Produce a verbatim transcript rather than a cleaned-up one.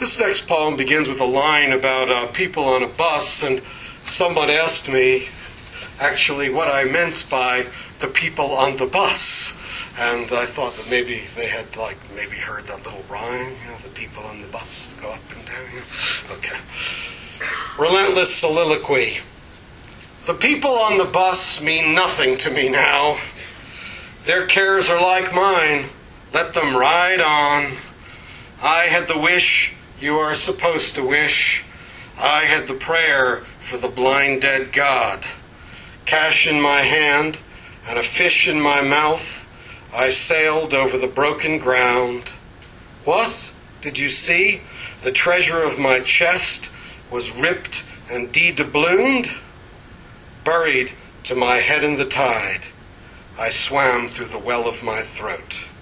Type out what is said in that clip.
This next poem begins with a line about uh, people on a bus, and someone asked me actually what I meant by the people on the bus. And I thought that maybe they had like maybe heard that little rhyme, you know, the people on the bus go up and down. You know? Okay. Relentless soliloquy. The people on the bus mean nothing to me now. Their cares are like mine. Let them ride on. I had the wish you are supposed to wish. I had the prayer for the blind dead God. Cash in my hand and a fish in my mouth, I sailed over the broken ground. What? Did you see? The treasure of my chest was ripped and de-doublooned? Buried to my head in the tide, I swam through the well of my throat.